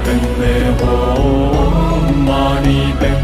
เป็นเมโหมานีเป็น